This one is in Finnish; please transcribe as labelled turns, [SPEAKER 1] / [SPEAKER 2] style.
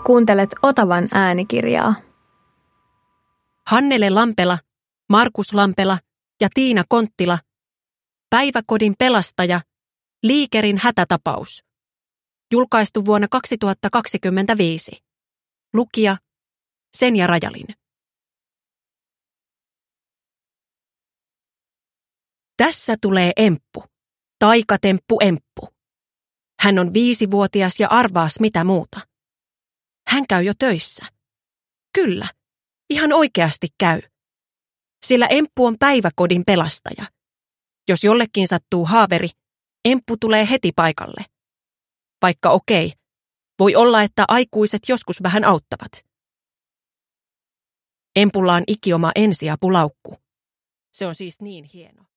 [SPEAKER 1] Kuuntelet Otavan äänikirjaa.
[SPEAKER 2] Hannele Lampela, Markus Lampela ja Tiina Konttila. Päiväkodin pelastaja. Liikerin hätätapaus. Julkaistu vuonna 2025. Lukija Senja Rajalin. Tässä tulee Emppu. Taikatemppu Emppu. Hän on 5-vuotias ja arvaas mitä muuta. Hän käy jo töissä. Kyllä, ihan oikeasti käy. Sillä Emppu on päiväkodin pelastaja. Jos jollekin sattuu haaveri, Emppu tulee heti paikalle. Vaikka okei, voi olla, että aikuiset joskus vähän auttavat. Empulla on ikioma ensiapulaukku. Se on siis niin hieno.